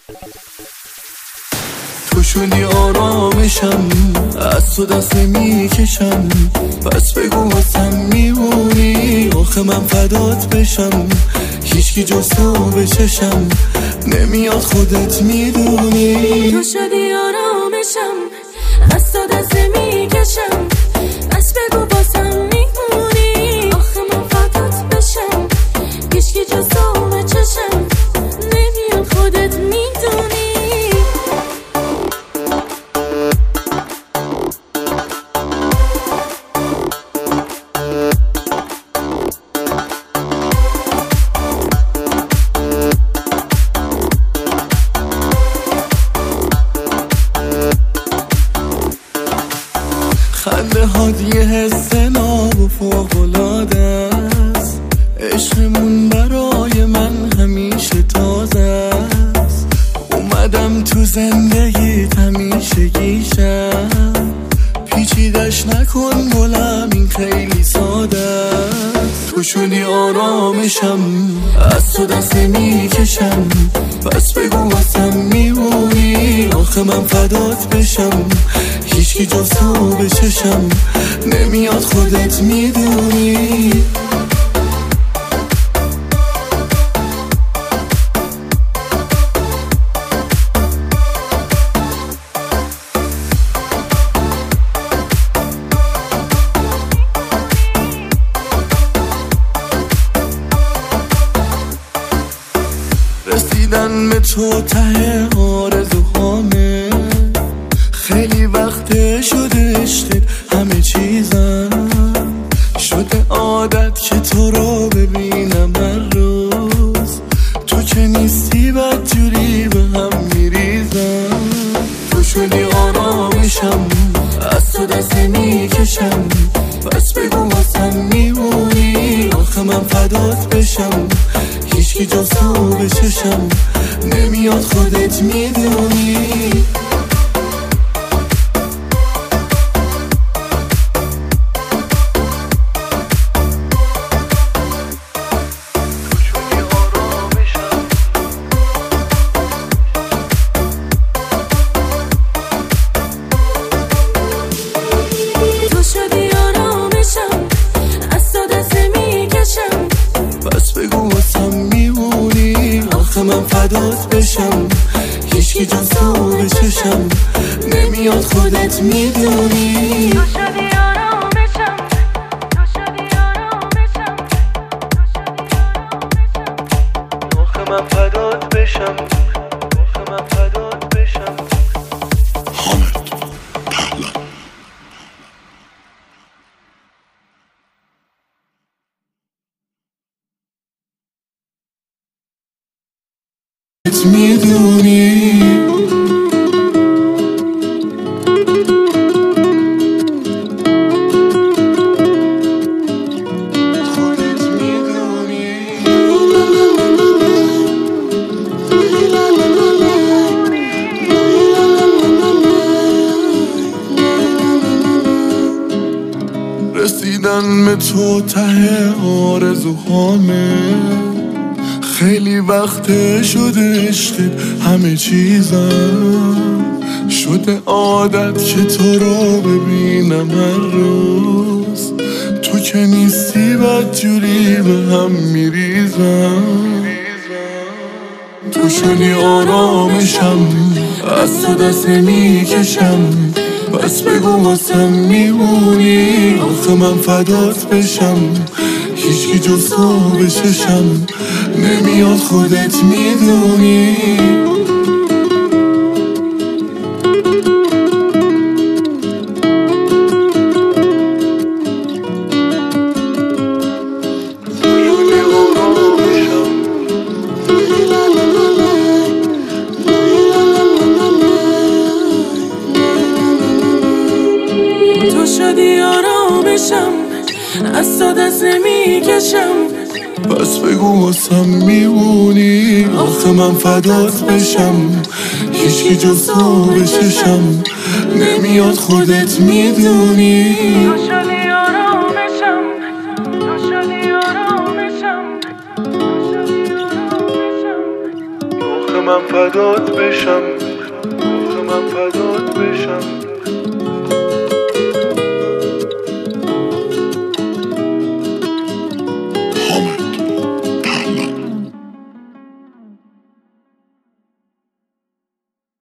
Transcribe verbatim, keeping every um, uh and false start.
تو شدی آرامشم، از تو دست نمیکشم، پس بگو واسم میمونی، آخه من فدات بشم، هیچکی جز تو به چشم نمیاد، خودت میدونی. تو شدی آرامشم، از تو دست نمیکشم، پس بگو واسم میمونی، آخه من فدات بشم، هیچکی جز تو به چشم نمیاد، خودت میدونی. خنده هات یه حس ناب و فوق‌العاده است، عشقمون برای من همیشه تازه است، اومدم تو زندگیت همیشه گیشم، پیچیدش نکن گلم این خیلی ساده است. تو شدی آرامشم، از تو دست نمیکشم، پس بگو واسم میمونی، آخه من فدات بشم، هیچکی جز تو به چشم نمیاد، خودت میدونی. رسیدن به تو ته آرزوهامه، خیلی وقت شده عشقت همه چیزم، شده عادت که تو رو ببینم هر روز، تو که نیستی بدجوری به هم میریزم. تو شدی آرامشم، از تو دست نمیکشم، پس بگو واسم میمونی، آخه من فدات بشم، هیچکی جز تو به چشم نمیاد، خودت میدونی. تو شدی آرامشم، از تو دست نمیکشم، پس بگو واسم میمونی، آخه من فدات بشم، هیچکی جز تو به چشم نمیاد، خودت میدونی. تو شدی آرامشم، تو شدی آرامشم، آخه من فدات بشم، آخه من فدات بشم. حامد پهلوان. میدونی خودت میدونی. رسیدن به تو ته آرزوهامه، خیلی وقت شده عشقت همه چیزم، شده عادت که تو رو ببینم هر روز، تو که نیستی بدجوری به هم میریزم. تو شدی آرامشم، از تو دست نمیکشم، پس بگو واسم میمونی، آخه من فدات بشم، هیچکی جز تو به چشم نمیاد، خودت میدونی. تو شدی آرامشم، از تو دست نمیکشم، پس بگو واسم میمونی، آخه من فدات بشم، هیچکی جز تو به چشم نمیاد، خودت میدونی. تو شدی آرامشم، تو شدی آرامشم، تو شدی آرامشم. آخه من فدات بشم، آخه من فدات بشم.